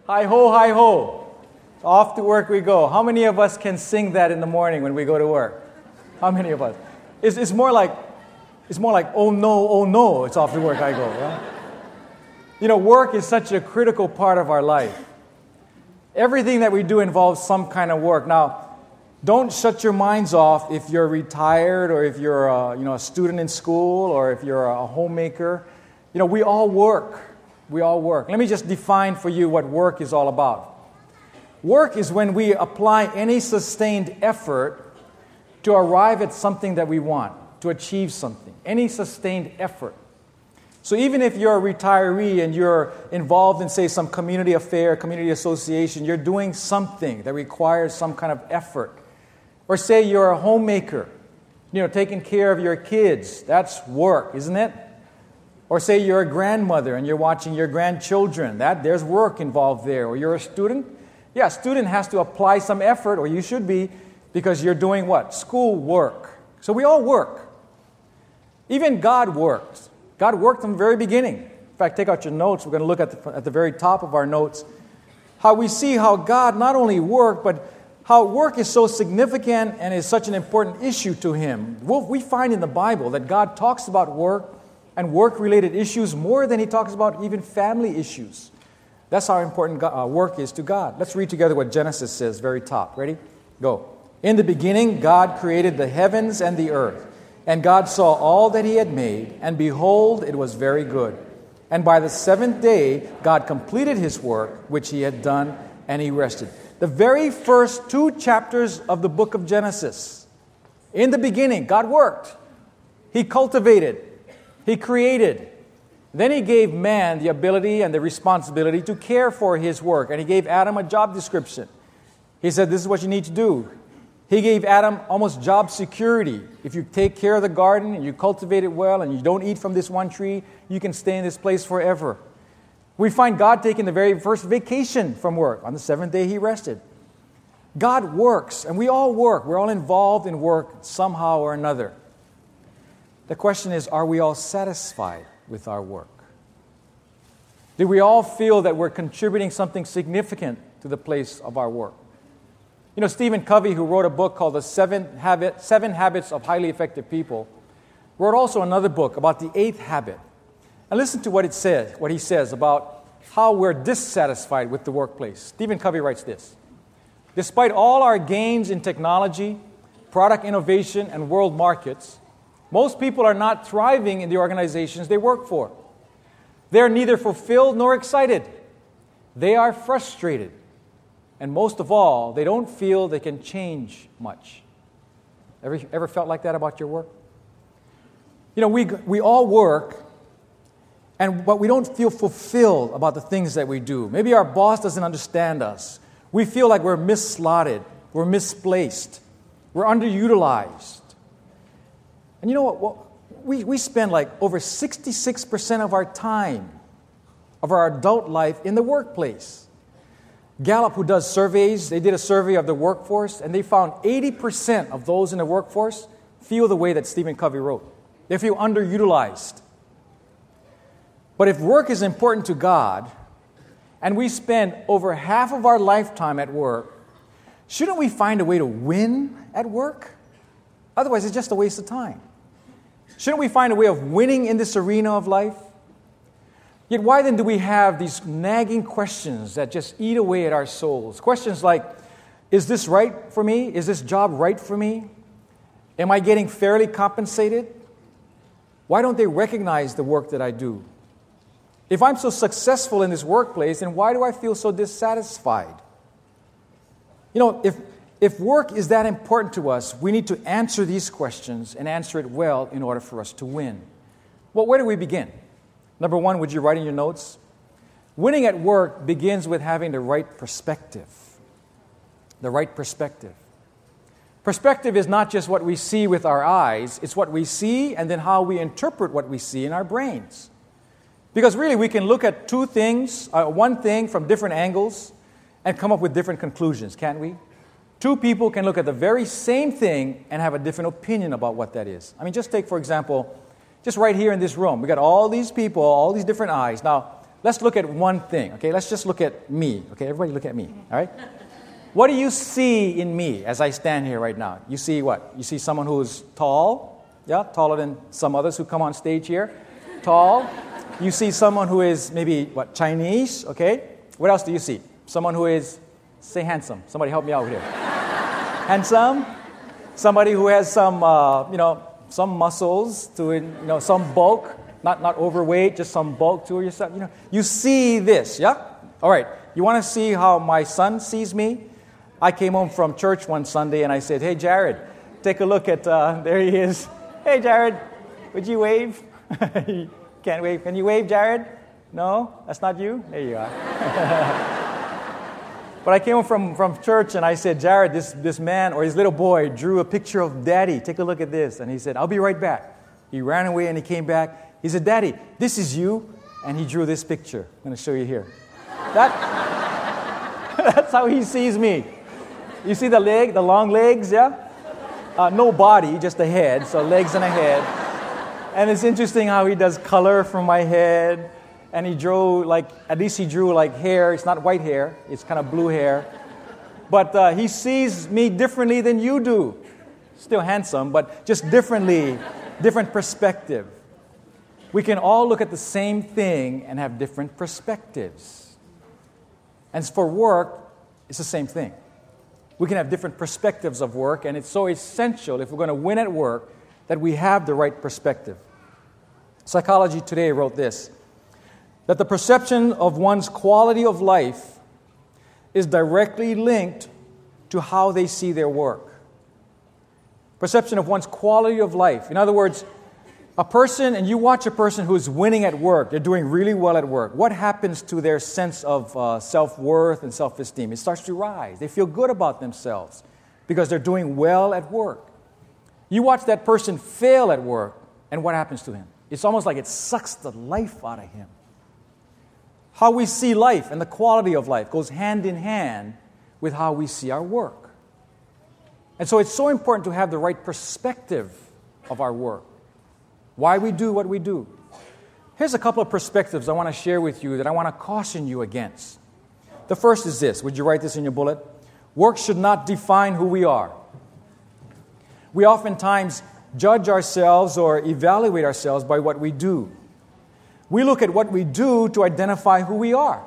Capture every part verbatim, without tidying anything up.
Hi ho, hi ho. Off to work we go. How many of us can sing that in the morning when we go to work? How many of us? It's, it's more like, it's more like, oh no, oh no, it's off to work I go. Right? You know, work is such a critical part of our life. Everything that we do involves some kind of work. Now, don't shut your minds off if you're retired or if you're a, you know, a student in school or if you're a homemaker. You know, we all work. We all work. Let me just define for you what work is all about. Work is when we apply any sustained effort to arrive at something that we want, to achieve something. Any sustained effort. So even if you're a retiree and you're involved in, say, some community affair, community association, you're doing something that requires some kind of effort. Or say you're a homemaker, you know, taking care of your kids. That's work, isn't it? Or say you're a grandmother and you're watching your grandchildren. That there's work involved there. Or you're a student. Yeah, a student has to apply some effort, or you should be, because you're doing what? School work. So we all work. Even God works. God worked from the very beginning. In fact, take out your notes. We're going to look at the, at the very top of our notes how we see how God not only worked, but how work is so significant and is such an important issue to Him. We find in the Bible that God talks about work and work-related issues more than He talks about even family issues. That's how important work is to God. Let's read together what Genesis says, very top. Ready? Go. In the beginning, God created the heavens and the earth. And God saw all that He had made, and behold, it was very good. And by the seventh day, God completed His work, which He had done, and He rested. The very first two chapters of the book of Genesis. In the beginning, God worked. He cultivated. He created. Then He gave man the ability and the responsibility to care for his work. And He gave Adam a job description. He said, this is what you need to do. He gave Adam almost job security. If you take care of the garden and you cultivate it well and you don't eat from this one tree, you can stay in this place forever. We find God taking the very first vacation from work. On the seventh day, He rested. God works, and we all work. We're all involved in work somehow or another. The question is, are we all satisfied with our work? Do we all feel that we're contributing something significant to the place of our work? You know, Stephen Covey, who wrote a book called The Seven, Habit, Seven Habits of Highly Effective People, wrote also another book about the eighth habit. And listen to what it says, what he says about how we're dissatisfied with the workplace. Stephen Covey writes this: despite all our gains in technology, product innovation, and world markets, most people are not thriving in the organizations they work for. They're neither fulfilled nor excited. They are frustrated. And most of all, they don't feel they can change much. Ever, ever felt like that about your work? You know, we, we all work, and but we don't feel fulfilled about the things that we do. Maybe our boss doesn't understand us. We feel like we're misslotted, we're misplaced, we're underutilized. And you know what? Well, we, we spend like over sixty-six percent of our time, of our adult life, in the workplace. Gallup, who does surveys, they did a survey of the workforce, and they found eighty percent of those in the workforce feel the way that Stephen Covey wrote. They feel underutilized. But if work is important to God, and we spend over half of our lifetime at work, shouldn't we find a way to win at work? Otherwise, it's just a waste of time. Shouldn't we find a way of winning in this arena of life? Yet why then do we have these nagging questions that just eat away at our souls? Questions like, is this right for me? Is this job right for me? Am I getting fairly compensated? Why don't they recognize the work that I do? If I'm so successful in this workplace, then why do I feel so dissatisfied? You know, if, if work is that important to us, we need to answer these questions and answer it well in order for us to win. Well, where do we begin? Number one, would you write in your notes? Winning at work begins with having the right perspective. The right perspective. Perspective is not just what we see with our eyes, it's what we see and then how we interpret what we see in our brains. Because really, we can look at two things, uh, one thing from different angles and come up with different conclusions, can't we? Two people can look at the very same thing and have a different opinion about what that is. I mean, just take, for example, just right here in this room, we got all these people, all these different eyes. Now, let's look at one thing, okay? Let's just look at me, okay? Everybody look at me, all right? What do you see in me as I stand here right now? You see what? You see someone who's tall, yeah, taller than some others who come on stage here. Tall. You see someone who is maybe, what, Chinese, okay? What else do you see? Someone who is, say handsome. Somebody help me out here. Handsome. Somebody who has some, uh, you know, some muscles to it, you know, some bulk. Not not overweight, just some bulk to yourself. You know, you see this, yeah? All right. You want to see how my son sees me? I came home from church one Sunday and I said, "Hey, Jared, take a look at, uh, there he is. Hey, Jared, would you wave?" You can't wave. Can you wave, Jared? No? That's not you? There you are. But I came home from, from church and I said, "Jared, this, this man or his little boy drew a picture of Daddy. Take a look at this." And he said, "I'll be right back." He ran away and he came back. He said, "Daddy, this is you." And he drew this picture. I'm going to show you here. That, that's how he sees me. You see the leg, the long legs, yeah? Uh, no body, just a head, so legs and a head. And it's interesting how he does color from my head. And he drew, like, at least he drew, like, hair. It's not white hair. It's kind of blue hair. But uh, he sees me differently than you do. Still handsome, but just differently, different perspective. We can all look at the same thing and have different perspectives. And for work, it's the same thing. We can have different perspectives of work, and it's so essential if we're going to win at work that we have the right perspective. Psychology Today wrote this, that the perception of one's quality of life is directly linked to how they see their work. Perception of one's quality of life. In other words, a person, and you watch a person who's winning at work, they're doing really well at work. What happens to their sense of uh, self-worth and self-esteem? It starts to rise. They feel good about themselves because they're doing well at work. You watch that person fail at work, and what happens to him? It's almost like it sucks the life out of him. How we see life and the quality of life goes hand in hand with how we see our work. And so it's so important to have the right perspective of our work. Why we do what we do. Here's a couple of perspectives I want to share with you that I want to caution you against. The first is this. Would you write this in your bullet? Work should not define who we are. We oftentimes judge ourselves or evaluate ourselves by what we do. We look at what we do to identify who we are.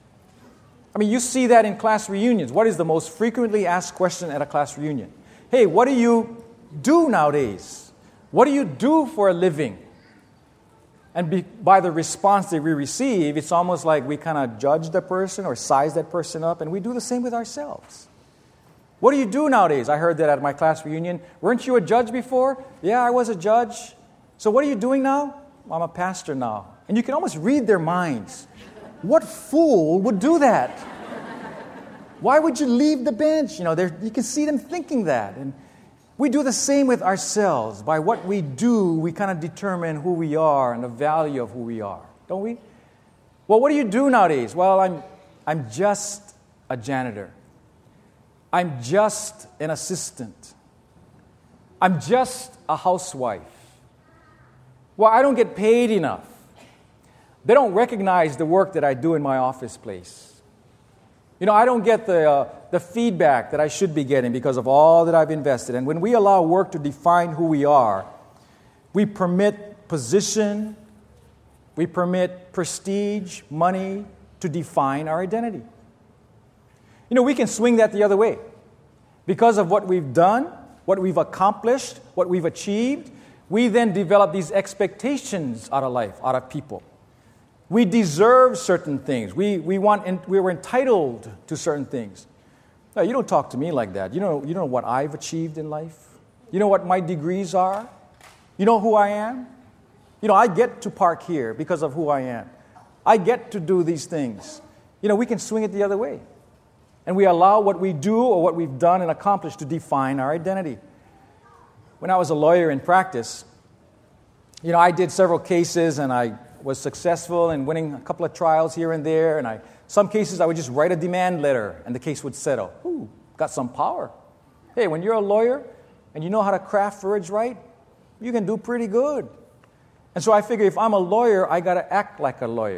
I mean, you see that in class reunions. What is the most frequently asked question at a class reunion? Hey, what do you do nowadays? What do you do for a living? And be, by the response that we receive, it's almost like we kind of judge the person or size that person up, and we do the same with ourselves. What do you do nowadays? I heard that at my class reunion. Weren't you a judge before? Yeah, I was a judge. So what are you doing now? Well, I'm a pastor now. And you can almost read their minds. What fool would do that? Why would you leave the bench? You know, you can see them thinking that. And we do the same with ourselves. By what we do, we kind of determine who we are and the value of who we are, don't we? Well, what do you do nowadays? Well, I'm, I'm just a janitor. I'm just an assistant. I'm just a housewife. Well, I don't get paid enough. They don't recognize the work that I do in my office place. You know, I don't get the uh, the feedback that I should be getting because of all that I've invested. And when we allow work to define who we are, we permit position, we permit prestige, money to define our identity. You know, we can swing that the other way. Because of what we've done, what we've accomplished, what we've achieved, we then develop these expectations out of life, out of people. We deserve certain things. We we want we were entitled to certain things. No, you don't talk to me like that. You know you know what I've achieved in life. You know what my degrees are. You know who I am. You know I get to park here because of who I am. I get to do these things. You know we can swing it the other way, and we allow what we do or what we've done and accomplished to define our identity. When I was a lawyer in practice, you know I did several cases and I was successful in winning a couple of trials here and there, and I some cases I would just write a demand letter and the case would settle. Ooh, got some power. Hey, when you're a lawyer and you know how to craft words right, you can do pretty good. And so I figure if I'm a lawyer, I got to act like a lawyer.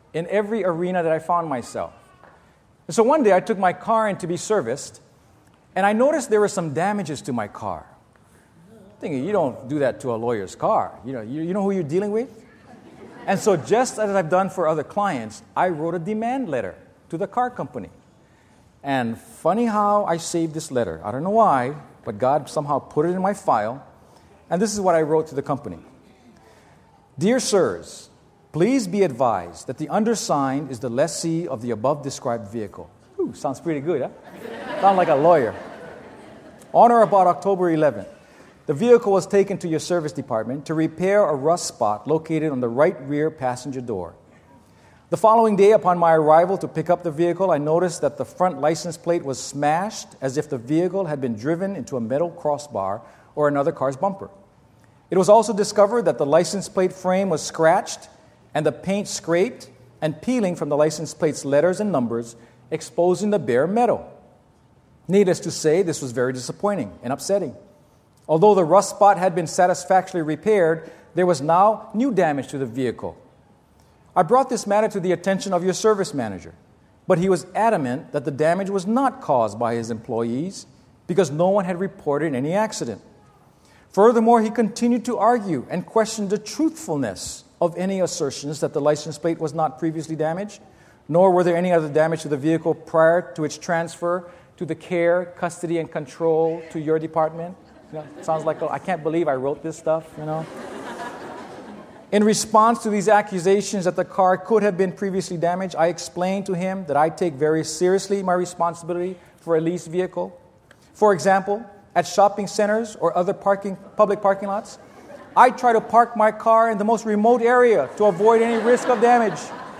in every arena that I found myself. And so one day I took my car in to be serviced, and I noticed there were some damages to my car. Thinking, you don't do that to a lawyer's car. You know, you, you know who you're dealing with? And so just as I've done for other clients, I wrote a demand letter to the car company. And funny how I saved this letter. I don't know why, but God somehow put it in my file. And this is what I wrote to the company. Dear sirs, please be advised that the undersigned is the lessee of the above described vehicle. Ooh, sounds pretty good, huh? Sound like a lawyer. On or about October eleventh, the vehicle was taken to your service department to repair a rust spot located on the right rear passenger door. The following day, upon my arrival to pick up the vehicle, I noticed that the front license plate was smashed as if the vehicle had been driven into a metal crossbar or another car's bumper. It was also discovered that the license plate frame was scratched and the paint scraped and peeling from the license plate's letters and numbers, exposing the bare metal. Needless to say, this was very disappointing and upsetting. Although the rust spot had been satisfactorily repaired, there was now new damage to the vehicle. I brought this matter to the attention of your service manager, but he was adamant that the damage was not caused by his employees because no one had reported any accident. Furthermore, he continued to argue and question the truthfulness of any assertions that the license plate was not previously damaged, nor were there any other damage to the vehicle prior to its transfer to the care, custody, and control to your department. You know, it sounds like, oh, I can't believe I wrote this stuff, you know. In response to these accusations that the car could have been previously damaged, I explained to him that I take very seriously my responsibility for a leased vehicle. For example, at shopping centers or other parking, public parking lots, I try to park my car in the most remote area to avoid any risk of damage.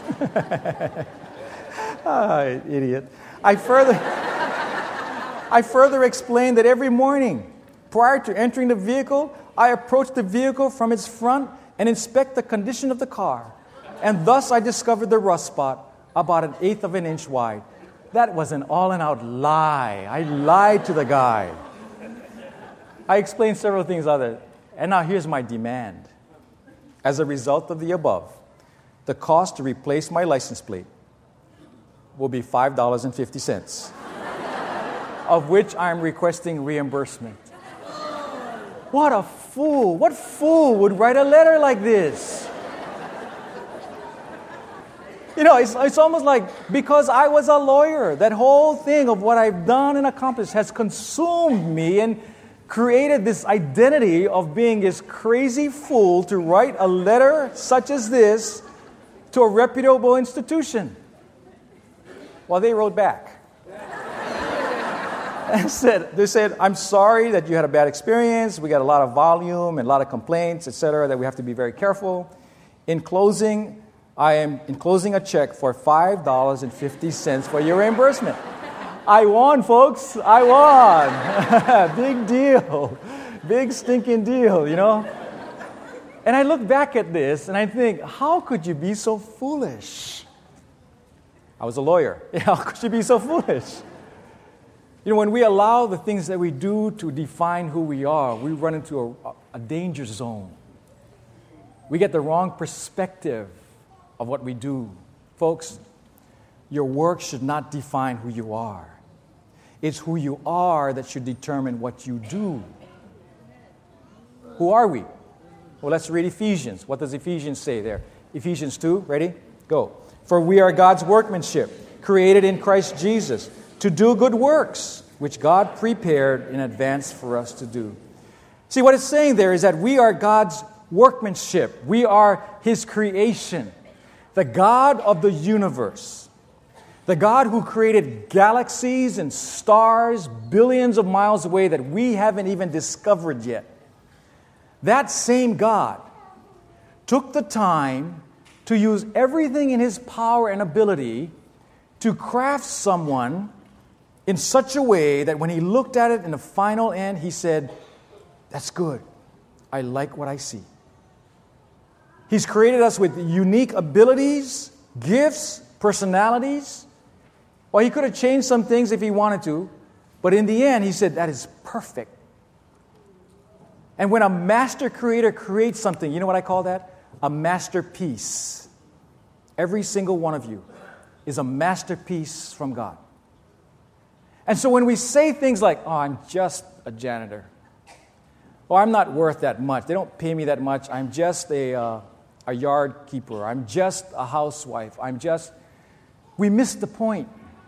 Ah, idiot. I further, I further explained that every morning, prior to entering the vehicle, I approach the vehicle from its front and inspect the condition of the car. And thus I discovered the rust spot about an eighth of an inch wide. That was an all-and-out lie. I lied to the guy. I explained several things other. And now here's my demand. As a result of the above, the cost to replace my license plate will be five dollars and fifty cents, of which I'm requesting reimbursement. What a fool. What fool would write a letter like this? You know, it's, it's almost like because I was a lawyer, that whole thing of what I've done and accomplished has consumed me and created this identity of being this crazy fool to write a letter such as this to a reputable institution. Well, they wrote back. And said, they said, I'm sorry that you had a bad experience. We got a lot of volume and a lot of complaints, et cetera, that we have to be very careful. In closing, I am enclosing a check for five dollars and fifty cents for your reimbursement. I won, folks. I won. Big deal. Big stinking deal, you know? And I look back at this and I think, how could you be so foolish? I was a lawyer. How could you be so foolish? You know, when we allow the things that we do to define who we are, we run into a, a danger zone. We get the wrong perspective of what we do. Folks, your work should not define who you are. It's who you are that should determine what you do. Who are we? Well, let's read Ephesians. What does Ephesians say there? Ephesians two, ready? Go. For we are God's workmanship, created in Christ Jesus, to do good works, which God prepared in advance for us to do. See, what it's saying there is that we are God's workmanship. We are His creation. The God of the universe, the God who created galaxies and stars billions of miles away that we haven't even discovered yet. That same God took the time to use everything in His power and ability to craft someone in such a way that when He looked at it in the final end, He said, that's good. I like what I see. He's created us with unique abilities, gifts, personalities. Well, He could have changed some things if He wanted to, but in the end, He said, that is perfect. And when a master creator creates something, you know what I call that? A masterpiece. every single one of you, is a masterpiece from God. And so when we say things like, oh, I'm just a janitor, or I'm not worth that much, they don't pay me that much, I'm just a, uh, a yard keeper, I'm just a housewife, I'm just... We miss the point.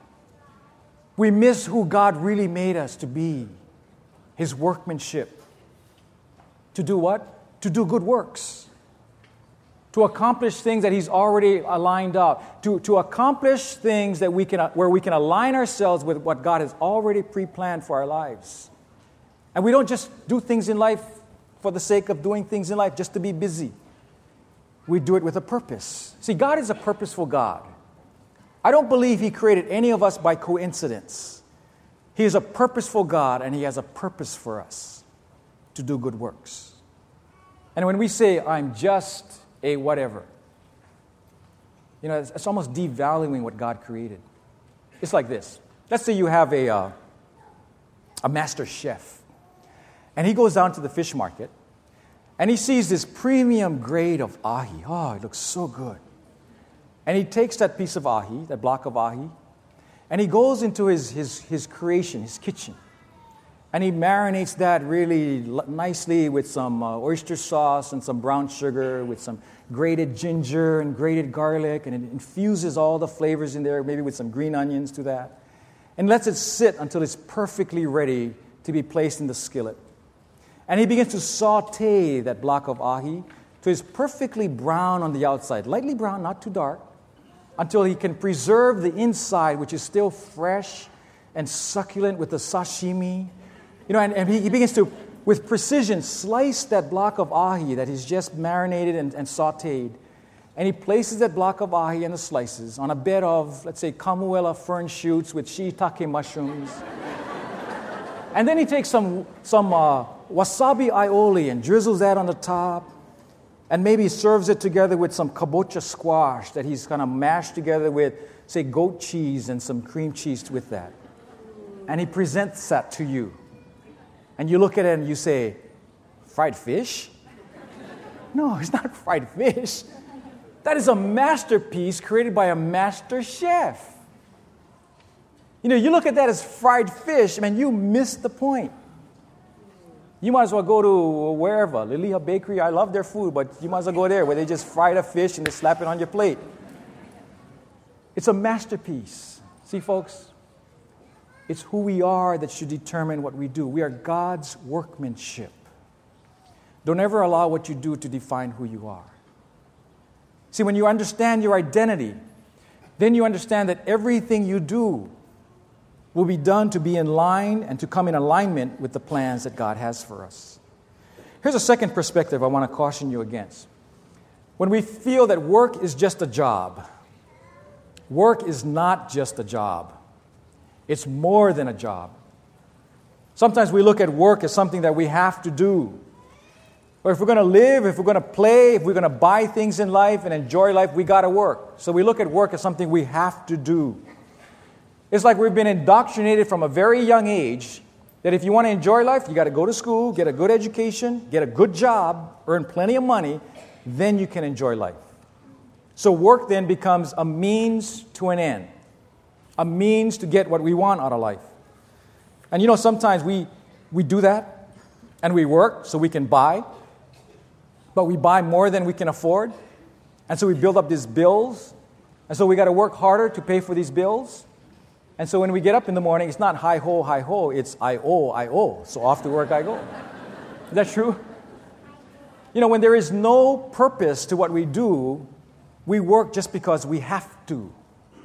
We miss who God really made us to be, His workmanship. To do what? To do good works. To accomplish things that He's already lined up. To, to accomplish things that we can, where we can align ourselves with what God has already pre-planned for our lives. And we don't just do things in life for the sake of doing things in life, just to be busy. We do it with a purpose. See, God is a purposeful God. I don't believe He created any of us by coincidence. He is a purposeful God, and He has a purpose for us to do good works. And when we say, I'm just a whatever, you know, it's, it's almost devaluing what God created. It's like this. Let's say you have a, uh, a master chef, and he goes down to the fish market, and he sees this premium grade of ahi. Oh, it looks so good. And he takes that piece of ahi, that block of ahi, and he goes into his, his, his creation, his kitchen. And he marinates that really nicely with some uh, oyster sauce and some brown sugar, with some grated ginger and grated garlic, and it infuses all the flavors in there, maybe with some green onions to that, and lets it sit until it's perfectly ready to be placed in the skillet. And he begins to saute that block of ahi till it's perfectly brown on the outside, lightly brown, not too dark, until he can preserve the inside, which is still fresh and succulent with the sashimi. You know, and, and he, he begins to, with precision, slice that block of ahi that he's just marinated and, and sauteed. And he places that block of ahi and the slices on a bed of, let's say, camuela fern shoots with shiitake mushrooms. And then he takes some, some uh, wasabi aioli and drizzles that on the top. And maybe serves it together with some kabocha squash that he's kind of mashed together with, say, goat cheese and some cream cheese with that. And he presents that to you. And you look at it and you say, fried fish? No, it's not fried fish. That is a masterpiece created by a master chef. You know, you look at that as fried fish, man, you miss the point. You might as well go to wherever, Liliha Bakery. I love their food, but you might as well go there where they just fry the fish and they slap it on your plate. It's a masterpiece. See, folks, it's who we are that should determine what we do. We are God's workmanship. Don't ever allow what you do to define who you are. See, when you understand your identity, then you understand that everything you do will be done to be in line and to come in alignment with the plans that God has for us. Here's a second perspective I want to caution you against. When we feel that work is just a job, work is not just a job. It's more than a job. Sometimes we look at work as something that we have to do. Or if we're going to live, if we're going to play, if we're going to buy things in life and enjoy life, we got to work. So we look at work as something we have to do. It's like we've been indoctrinated from a very young age that if you want to enjoy life, you got to go to school, get a good education, get a good job, earn plenty of money, then you can enjoy life. So work then becomes a means to an end, a means to get what we want out of life. And you know, sometimes we, we do that, and we work so we can buy, but we buy more than we can afford, and so we build up these bills, and so we got to work harder to pay for these bills. And so when we get up in the morning, it's not hi-ho, hi-ho, it's I-O, I-O. So off to work I go. Is that true? You know, when there is no purpose to what we do, we work just because we have to.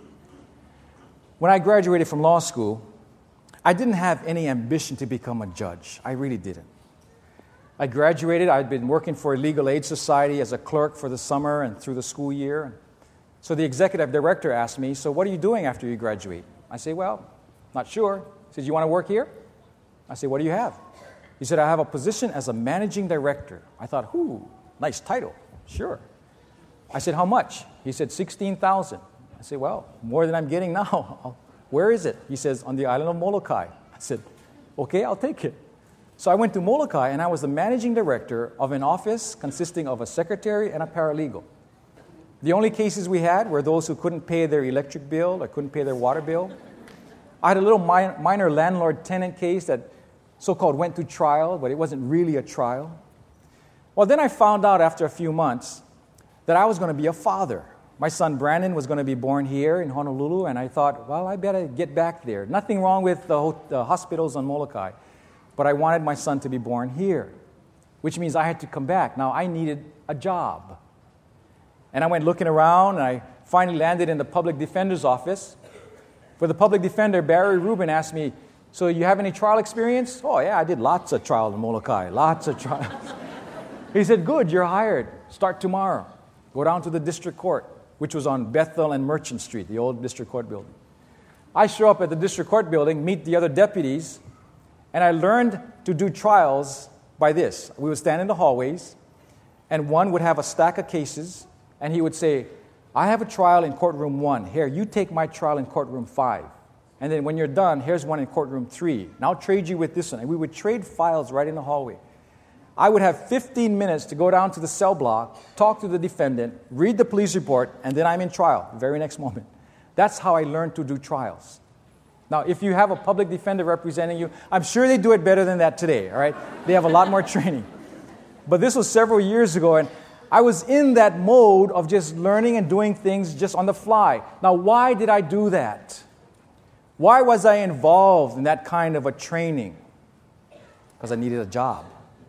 When I graduated from law school, I didn't have any ambition to become a judge. I really didn't. I graduated. I'd been working for a legal aid society as a clerk for the summer and through the school year. So the executive director asked me, so what are you doing after you graduate? I say, well, not sure. He says, you want to work here? I say, what do you have? He said, I have a position as a managing director. I thought, ooh, nice title. Sure. I said, how much? He said, sixteen thousand dollars. I said, well, more than I'm getting now. Where is it? He says, on the island of Molokai. I said, okay, I'll take it. So I went to Molokai, and I was the managing director of an office consisting of a secretary and a paralegal. The only cases we had were those who couldn't pay their electric bill or couldn't pay their water bill. I had a little mi- minor landlord-tenant case that so-called went to trial, but it wasn't really a trial. Well, then I found out after a few months that I was going to be a father. My son Brandon was going to be born here in Honolulu, and I thought, well, I better get back there. Nothing wrong with the, ho- the hospitals on Molokai, but I wanted my son to be born here, which means I had to come back. Now, I needed a job. And I went looking around, and I finally landed in the public defender's office. For the public defender, Barry Rubin asked me, so you have any trial experience? Oh, yeah, I did lots of trials in Molokai, lots of trials. He said, good, you're hired. Start tomorrow. Go down to the district court, which was on Bethel and Merchant Street, the old district court building. I show up at the district court building, meet the other deputies, and I learned to do trials by this. We would stand in the hallways, and one would have a stack of cases, and he would say, I have a trial in courtroom one. Here, you take my trial in courtroom five. And then when you're done, here's one in courtroom three. And I'll trade you with this one. And we would trade files right in the hallway. I would have fifteen minutes to go down to the cell block, talk to the defendant, read the police report, and then I'm in trial the very next moment. That's how I learned to do trials. Now, if you have a public defender representing you, I'm sure they do it better than that today, all right? They have a lot more training. But this was several years ago, and I was in that mode of just learning and doing things just on the fly. Now, why did I do that? Why was I involved in that kind of a training? Because I needed a job.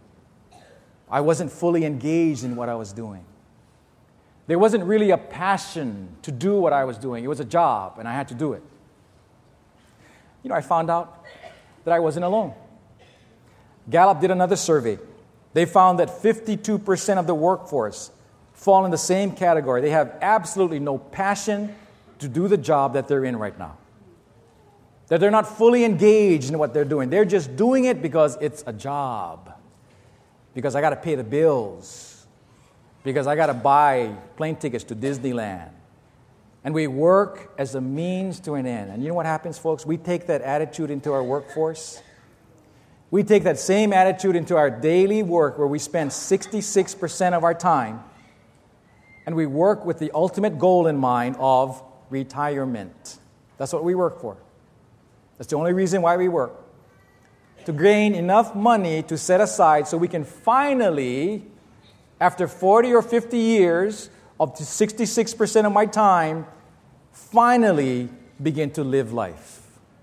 I wasn't fully engaged in what I was doing. There wasn't really a passion to do what I was doing. It was a job, and I had to do it. You know, I found out that I wasn't alone. Gallup did another survey. They found that fifty-two percent of the workforce fall in the same category. They have absolutely no passion to do the job that they're in right now. That they're not fully engaged in what they're doing. They're just doing it because it's a job. Because I got to pay the bills. Because I got to buy plane tickets to Disneyland. And we work as a means to an end. And you know what happens, folks? We take that attitude into our workforce. We take that same attitude into our daily work where we spend sixty-six percent of our time. And we work with the ultimate goal in mind of retirement. That's what we work for. That's the only reason why we work. To gain enough money to set aside so we can finally, after forty or fifty years of sixty-six percent of my time, finally begin to live life.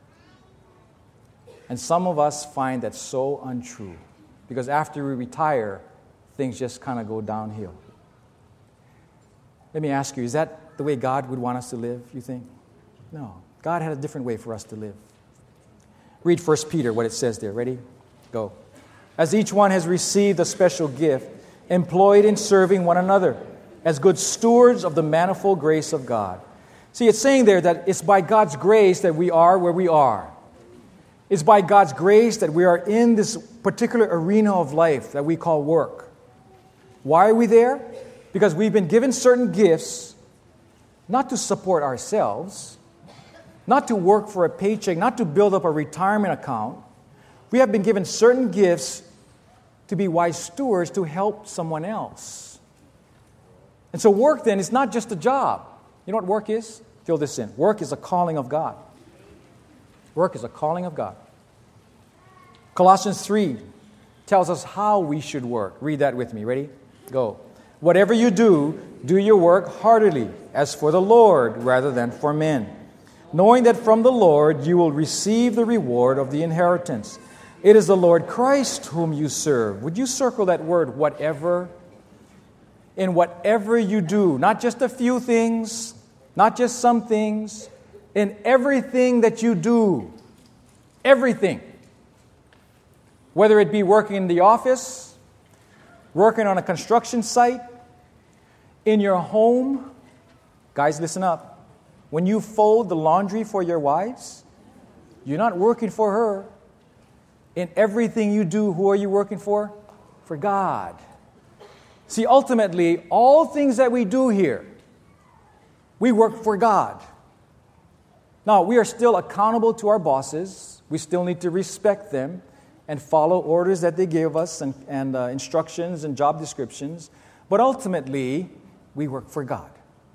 And some of us find that so untrue. Because after we retire, things just kind of go downhill. Let me ask you, is that the way God would want us to live, you think? No. God had a different way for us to live. Read First Peter, what it says there. Ready? Go. As each one has received a special gift, employed in serving one another, as good stewards of the manifold grace of God. See, it's saying there that it's by God's grace that we are where we are. It's by God's grace that we are in this particular arena of life that we call work. Why are we there? Because we've been given certain gifts, not to support ourselves, not to work for a paycheck, not to build up a retirement account. We have been given certain gifts to be wise stewards to help someone else. And so work then is not just a job. You know what work is? Fill this in. Work is a calling of God. Work is a calling of God. Colossians three tells us how we should work. Read that with me. Ready? Go. Whatever you do, do your work heartily, as for the Lord rather than for men, knowing that from the Lord you will receive the reward of the inheritance. It is the Lord Christ whom you serve. Would you circle that word, whatever? In whatever you do, not just a few things, not just some things, in everything that you do, everything. Whether it be working in the office, working on a construction site, in your home. Guys, listen up. When you fold the laundry for your wives, you're not working for her. In everything you do, who are you working for? For God. See, ultimately, all things that we do here, we work for God. Now, we are still accountable to our bosses. We still need to respect them and follow orders that they give us and, and uh, instructions and job descriptions. But ultimately, we work for God.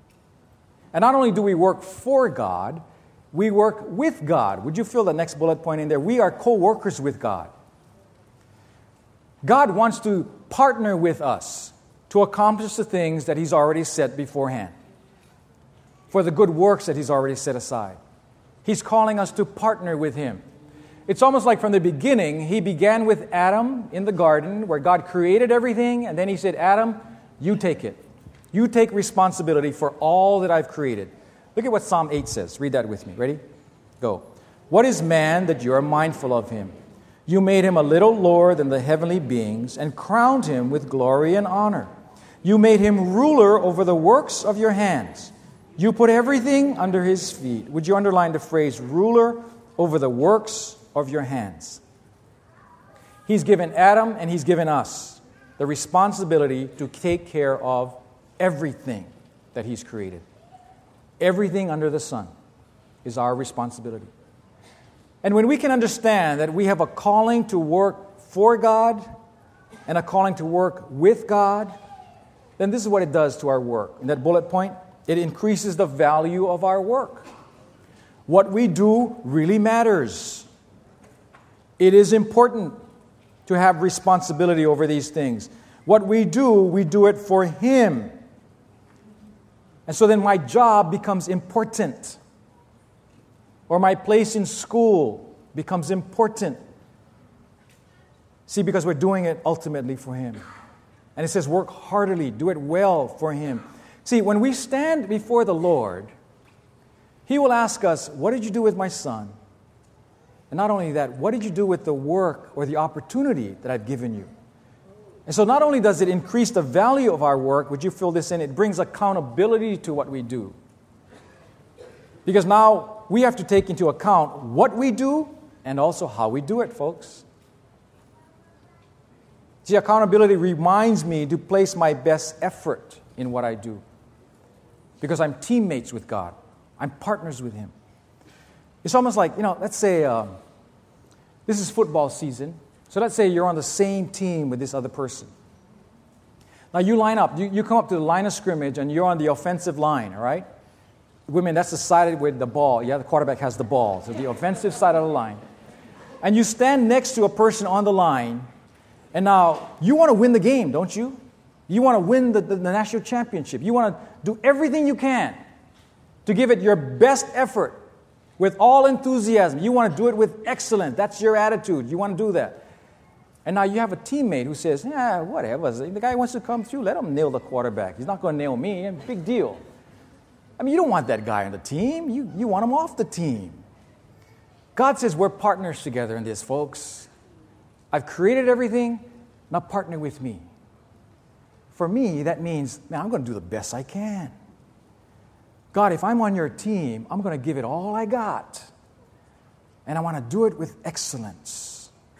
And not only do we work for God, we work with God. Would you fill the next bullet point in there? We are co-workers with God. God wants to partner with us to accomplish the things that He's already set beforehand, for the good works that He's already set aside. He's calling us to partner with Him. It's almost like from the beginning, He began with Adam in the garden where God created everything, and then He said, Adam, you take it. You take responsibility for all that I've created. Look at what Psalm eight says. Read that with me. Ready? Go. What is man that you are mindful of him? You made him a little lower than the heavenly beings and crowned him with glory and honor. You made him ruler over the works of your hands. You put everything under his feet. Would you underline the phrase ruler over the works of your hands? He's given Adam and He's given us the responsibility to take care of everything that He's created. Everything under the sun is our responsibility. And when we can understand that we have a calling to work for God and a calling to work with God, then this is what it does to our work. In that bullet point, it increases the value of our work. What we do really matters. It is important to have responsibility over these things. What we do, we do it for Him. And so then my job becomes important. Or my place in school becomes important. See, because we're doing it ultimately for Him. And it says, work heartily, do it well for Him. See, when we stand before the Lord, He will ask us, what did you do with my son? And not only that, what did you do with the work or the opportunity that I've given you? And so not only does it increase the value of our work, would you fill this in? It brings accountability to what we do. Because now we have to take into account what we do and also how we do it, folks. See, accountability reminds me to place my best effort in what I do. Because I'm teammates with God. I'm partners with Him. It's almost like, you know, let's say um, this is football season. So let's say you're on the same team with this other person. Now you line up. You, you come up to the line of scrimmage and you're on the offensive line, all right? Women, that's the side with the ball. Yeah, the quarterback has the ball. So the offensive side of the line. And you stand next to a person on the line. And now you want to win the game, don't you? You want to win the, the, the national championship. You want to do everything you can to give it your best effort with all enthusiasm. You want to do it with excellence. That's your attitude. You want to do that. And now you have a teammate who says, yeah, whatever. The guy wants to come through. Let him nail the quarterback. He's not going to nail me. Big deal. I mean, you don't want that guy on the team. You, you want him off the team. God says we're partners together in this, folks. I've created everything. Now partner with me. For me, that means, man, I'm going to do the best I can. God, if I'm on your team, I'm going to give it all I got. And I want to do it with excellence.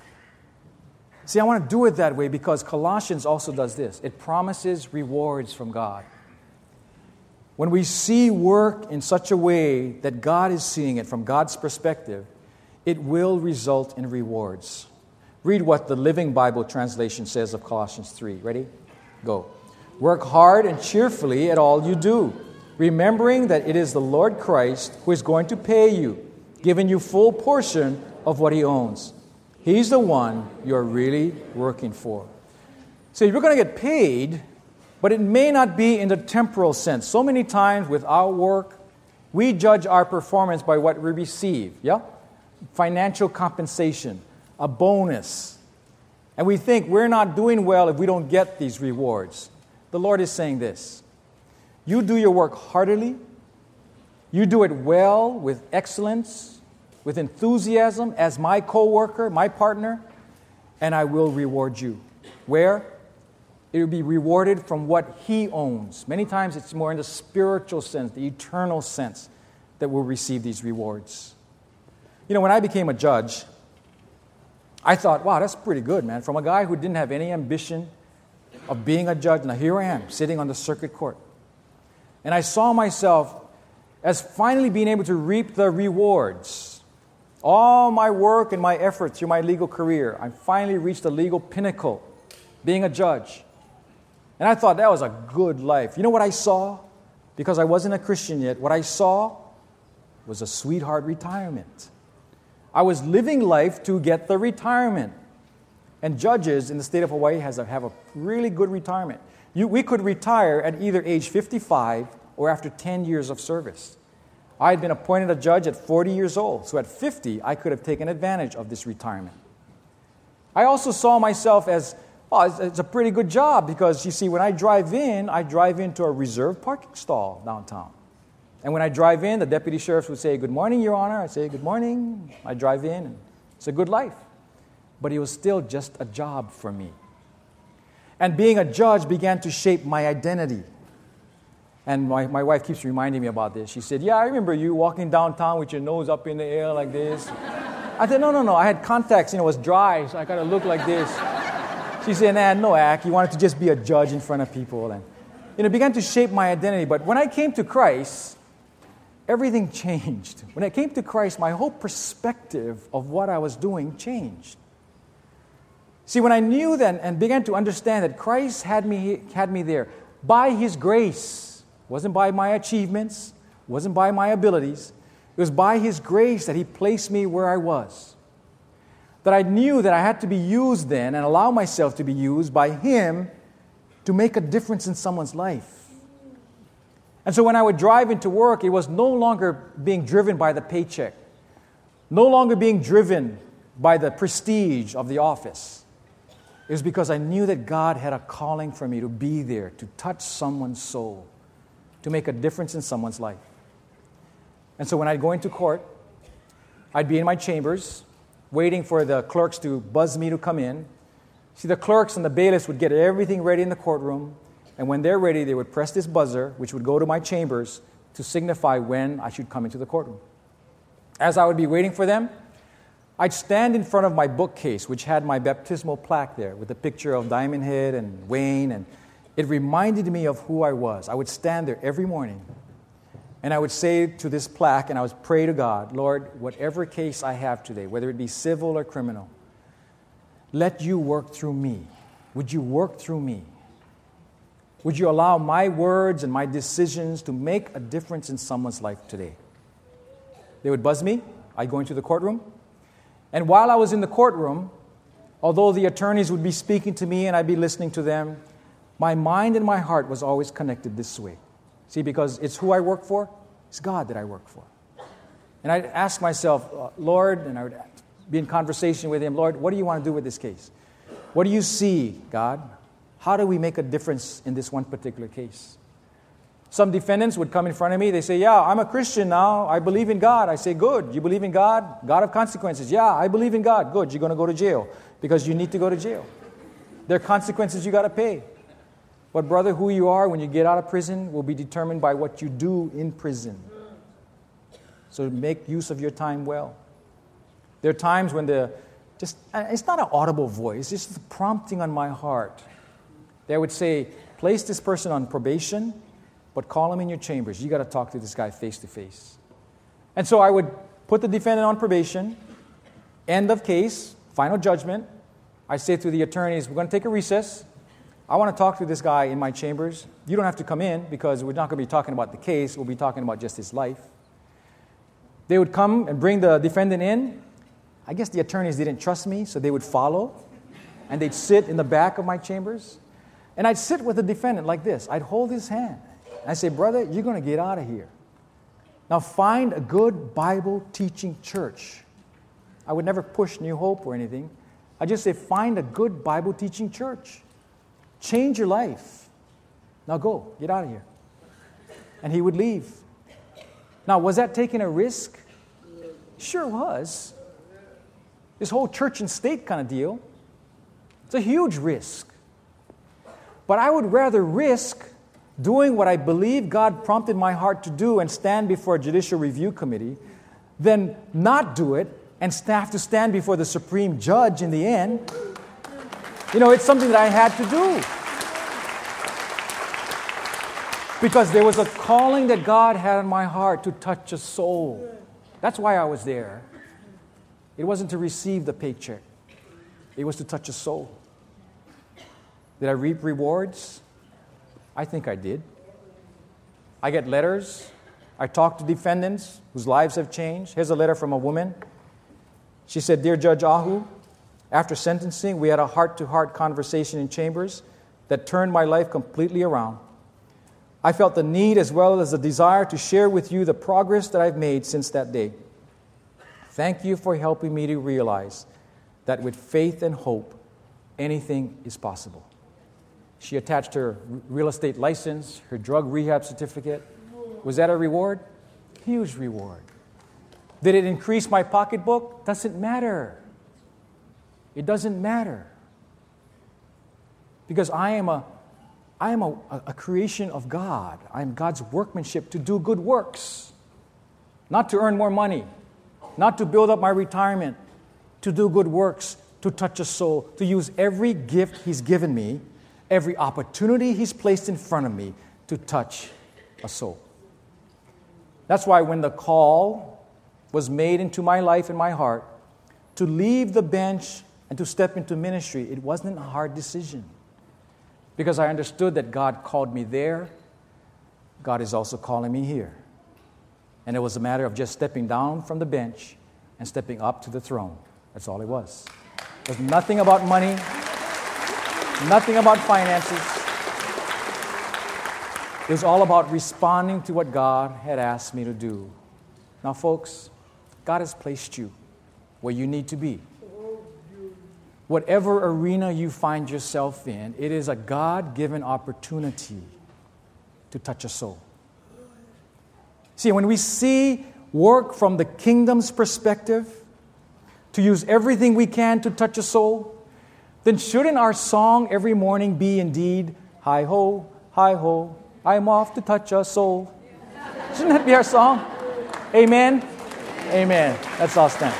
See, I want to do it that way because Colossians also does this. It promises rewards from God. When we see work in such a way that God is seeing it from God's perspective, it will result in rewards. Read what the Living Bible translation says of Colossians three. Ready? Go. Work hard and cheerfully at all you do, remembering that it is the Lord Christ who is going to pay you, giving you full portion of what He owns. He's the one you're really working for. So you're going to get paid, but it may not be in the temporal sense. So many times with our work, we judge our performance by what we receive. Yeah? Financial compensation, a bonus. And we think we're not doing well if we don't get these rewards. The Lord is saying this. You do your work heartily. You do it well with excellence, with enthusiasm as my co-worker, my partner, and I will reward you. Where? It will be rewarded from what He owns. Many times it's more in the spiritual sense, the eternal sense, that we'll receive these rewards. You know, when I became a judge, I thought, wow, that's pretty good, man. From a guy who didn't have any ambition of being a judge, now here I am, sitting on the circuit court. And I saw myself as finally being able to reap the rewards. All my work and my efforts through my legal career, I finally reached the legal pinnacle, being a judge. And I thought that was a good life. You know what I saw? because I wasn't a Christian yet, what I saw was a sweetheart retirement. I was living life to get the retirement. And judges in the state of Hawaii has a, have a really good retirement. You, we could retire at either age fifty-five or after ten years of service. I had been appointed a judge at forty years old, so at fifty, I could have taken advantage of this retirement. I also saw myself as, oh, it's, it's a pretty good job because, you see, when I drive in, I drive into a reserved parking stall downtown. And when I drive in, the deputy sheriffs would say, "Good morning, Your Honor." I'd say, "Good morning." I drive in, and it's a good life. But it was still just a job for me. And being a judge began to shape my identity. And my, my wife keeps reminding me about this. She said, "Yeah, I remember you walking downtown with your nose up in the air like this." I said, no, no, no. I had contacts, you know, it was dry, so I got to look like this. She said, "Nah, no, Ak, you wanted to just be a judge in front of people." And, you know, it began to shape my identity. But when I came to Christ, everything changed. When I came to Christ, my whole perspective of what I was doing changed. See, when I knew then and began to understand that Christ had me, had me there by His grace, wasn't by my achievements, wasn't by my abilities, it was by His grace that He placed me where I was. That I knew that I had to be used then and allow myself to be used by Him to make a difference in someone's life. And so when I would drive into work, it was no longer being driven by the paycheck, no longer being driven by the prestige of the office. It was because I knew that God had a calling for me to be there, to touch someone's soul, to make a difference in someone's life. And so when I'd go into court, I'd be in my chambers, waiting for the clerks to buzz me to come in. See, the clerks and the bailiffs would get everything ready in the courtroom, and when they're ready, they would press this buzzer, which would go to my chambers to signify when I should come into the courtroom. As I would be waiting for them, I'd stand in front of my bookcase, which had my baptismal plaque there with a picture of Diamond Head and Wayne, and it reminded me of who I was. I would stand there every morning, and I would say to this plaque, and I would pray to God, "Lord, whatever case I have today, whether it be civil or criminal, let you work through me. Would you work through me? Would you allow my words and my decisions to make a difference in someone's life today?" They would buzz me. I'd go into the courtroom. And while I was in the courtroom, although the attorneys would be speaking to me and I'd be listening to them, my mind and my heart was always connected this way. See, because it's who I work for, it's God that I work for. And I'd ask myself, "Lord," and I would be in conversation with Him, "Lord, what do you want to do with this case? What do you see, God? How do we make a difference in this one particular case?" Some defendants would come in front of me. They say, "Yeah, I'm a Christian now. I believe in God." I say, "Good. You believe in God? God of consequences." "Yeah, I believe in God." "Good. You're going to go to jail because you need to go to jail. There are consequences you got to pay." But brother, who you are when you get out of prison will be determined by what you do in prison. So make use of your time well. There are times when the just it's not an audible voice. It's just the prompting on my heart. They would say, "Place this person on probation, but call him in your chambers. You got to talk to this guy face to face." And so I would put the defendant on probation, end of case, final judgment. I say to the attorneys, "We're going to take a recess. I want to talk to this guy in my chambers. You don't have to come in because we're not going to be talking about the case. We'll be talking about just his life." They would come and bring the defendant in. I guess the attorneys didn't trust me, so they would follow, and they'd sit in the back of my chambers. And I'd sit with the defendant like this. I'd hold his hand. I say, "Brother, you're going to get out of here. Now find a good Bible teaching church." I would never push New Hope or anything. I just say, find a good Bible teaching church. Change your life. Now go, get out of here. And he would leave. Now, was that taking a risk? Sure was. This whole church and state kind of deal. It's a huge risk. But I would rather risk doing what I believe God prompted my heart to do and stand before a judicial review committee than not do it and have to stand before the supreme judge in the end. You know, it's something that I had to do. Because there was a calling that God had on my heart to touch a soul. That's why I was there. It wasn't to receive the paycheck. It was to touch a soul. Did I reap rewards? I think I did. I get letters. I talk to defendants whose lives have changed. Here's a letter from a woman. She said, "Dear Judge Ahu, after sentencing, we had a heart-to-heart conversation in chambers that turned my life completely around. I felt the need as well as the desire to share with you the progress that I've made since that day. Thank you for helping me to realize that with faith and hope, anything is possible." She attached her real estate license, her drug rehab certificate. Was that a reward? Huge reward. Did it increase my pocketbook? Doesn't matter. It doesn't matter. Because I am a I am a, a creation of God. I am God's workmanship to do good works. Not to earn more money. Not to build up my retirement. To do good works. To touch a soul. To use every gift He's given me. Every opportunity He's placed in front of me. To touch a soul. That's why when the call was made into my life and my heart to leave the bench and to step into ministry, it wasn't a hard decision. Because I understood that God called me there, God is also calling me here. And it was a matter of just stepping down from the bench and stepping up to the throne. That's all it was. It was nothing about money, nothing about finances. It was all about responding to what God had asked me to do. Now, folks, God has placed you where you need to be. Whatever arena you find yourself in, it is a God-given opportunity to touch a soul. See, when we see work from the kingdom's perspective, to use everything we can to touch a soul, then shouldn't our song every morning be indeed, "Hi-ho, hi-ho, I'm off to touch a soul"? Shouldn't that be our song? Amen? Amen. Let's all stand.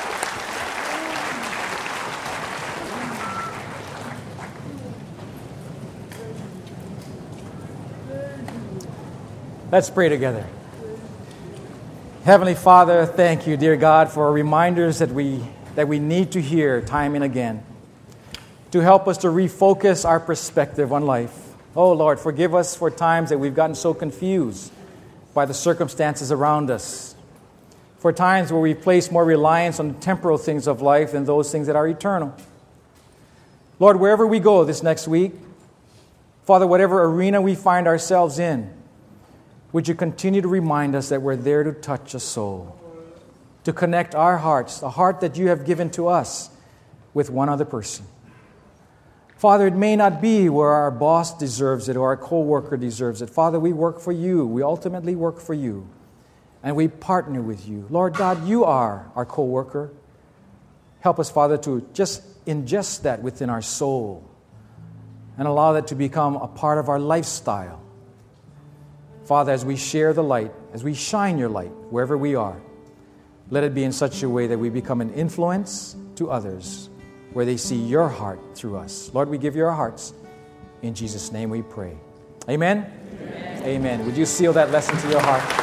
Let's pray together. Heavenly Father, thank you, dear God, for reminders that we that we need to hear time and again to help us to refocus our perspective on life. Oh, Lord, forgive us for times that we've gotten so confused by the circumstances around us, for times where we place more reliance on the temporal things of life than those things that are eternal. Lord, wherever we go this next week, Father, whatever arena we find ourselves in, would you continue to remind us that we're there to touch a soul, to connect our hearts, the heart that you have given to us, with one other person. Father, it may not be where our boss deserves it or our co-worker deserves it. Father, we work for you. We ultimately work for you. And we partner with you. Lord God, you are our co-worker. Help us, Father, to just ingest that within our soul and allow that to become a part of our lifestyle. Father, as we share the light, as we shine your light wherever we are, let it be in such a way that we become an influence to others where they see your heart through us. Lord, we give you our hearts. In Jesus' name we pray. Amen? Amen. Amen. Would you seal that lesson to your heart?